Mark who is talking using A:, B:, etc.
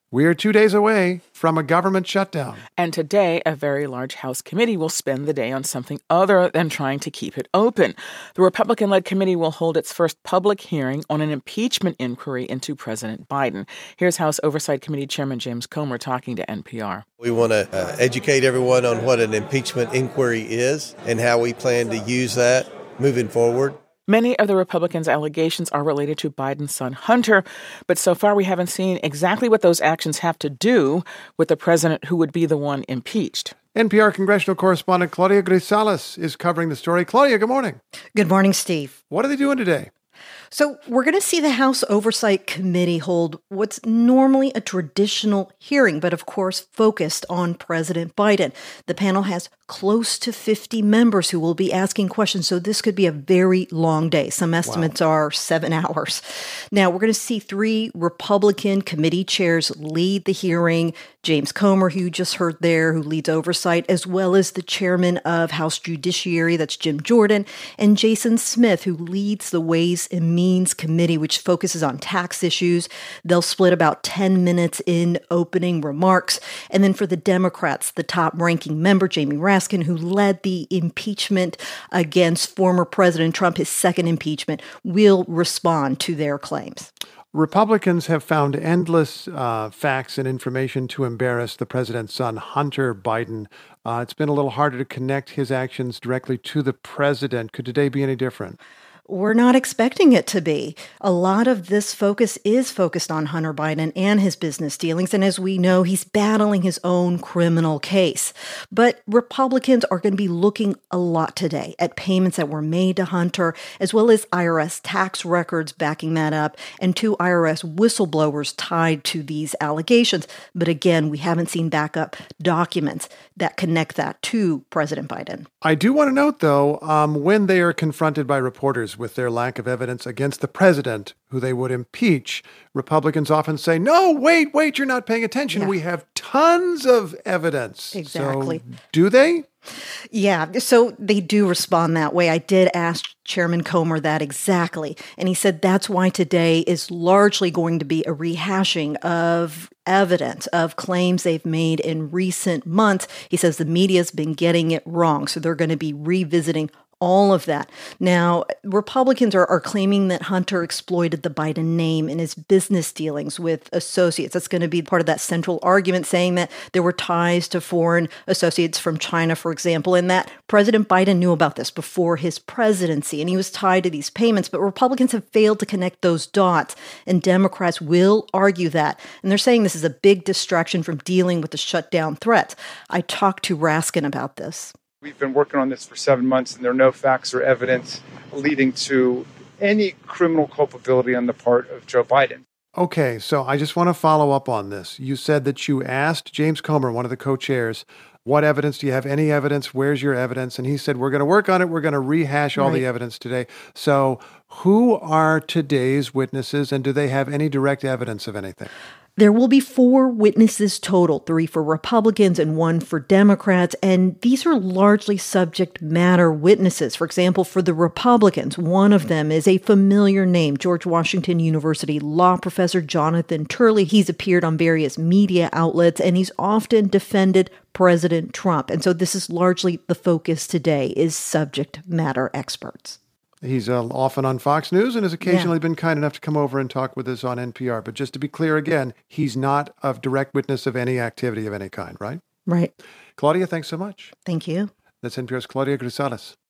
A: We are 2 days away from a government shutdown.
B: And today, a very large House committee will spend the day on something other than trying to keep it open. The Republican-led committee will hold its first public hearing on an impeachment inquiry into President Biden. Here's House Oversight Committee Chairman James Comer talking to NPR.
C: We want to educate everyone on what an impeachment inquiry is and how we plan to use that moving forward.
B: Many of the Republicans' allegations are related to Biden's son, Hunter, but so far we haven't seen exactly what those actions have to do with the president who would be the one impeached.
A: NPR congressional correspondent Claudia Grisales is covering the story. Claudia, good morning.
D: Good morning, Steve.
A: What are they doing today?
D: So we're going to see the House Oversight Committee hold what's normally a traditional hearing, but of course focused on President Biden. The panel has close to 50 members who will be asking questions, so this could be a very long day. Some estimates are 7 hours. Now, we're going to see 3 Republican committee chairs lead the hearing. James Comer, who you just heard there, who leads oversight, as well as the chairman of House Judiciary, that's Jim Jordan, and Jason Smith, who leads the Ways and Means Committee, which focuses on tax issues. They'll split about 10 minutes in opening remarks. And then for the Democrats, the top-ranking member, Jamie Raskin, who led the impeachment against former President Trump, his second impeachment, will respond to their claims.
A: Republicans have found endless facts and information to embarrass the president's son, Hunter Biden. It's been a little harder to connect his actions directly to the president. Could today be any different?
D: We're not expecting it to be. A lot of this focus is focused on Hunter Biden and his business dealings. And as we know, he's battling his own criminal case. But Republicans are going to be looking a lot today at payments that were made to Hunter, as well as IRS tax records backing that up, and 2 IRS whistleblowers tied to these allegations. But again, we haven't seen backup documents that connect that to President Biden.
A: I do want to note, though, when they are confronted by reporters with their lack of evidence against the president, who they would impeach, Republicans often say, no, wait, you're not paying attention. Yeah. We have tons of evidence.
D: Exactly.
A: So, do they?
D: Yeah, so they do respond that way. I did ask Chairman Comer that exactly. And he said that's why today is largely going to be a rehashing of evidence, of claims they've made in recent months. He says the media's been getting it wrong, so they're going to be revisiting all of that. Now, Republicans are claiming that Hunter exploited the Biden name in his business dealings with associates. That's going to be part of that central argument, saying that there were ties to foreign associates from China, for example, and that President Biden knew about this before his presidency, and he was tied to these payments. But Republicans have failed to connect those dots, and Democrats will argue that. And they're saying this is a big distraction from dealing with the shutdown threats. I talked to Raskin about this.
E: We've been working on this for 7 months, and there are no facts or evidence leading to any criminal culpability on the part of Joe Biden.
A: Okay, so I just want to follow up on this. You said that you asked James Comer, one of the co-chairs, what evidence? Do you have any evidence? Where's your evidence? And he said, we're going to work on it. We're going to rehash all the evidence today. So who are today's witnesses, and do they have any direct evidence of anything?
D: There will be 4 witnesses total, 3 for Republicans and 1 for Democrats, and these are largely subject matter witnesses. For example, for the Republicans, one of them is a familiar name, George Washington University law professor Jonathan Turley. He's appeared on various media outlets, and he's often defended President Trump. And so this is largely the focus today, is subject matter experts.
A: He's often on Fox News and has occasionally been kind enough to come over and talk with us on NPR. But just to be clear again, he's not a direct witness of any activity of any kind, right?
D: Right.
A: Claudia, thanks so much.
D: Thank you.
A: That's NPR's Claudia Grisales.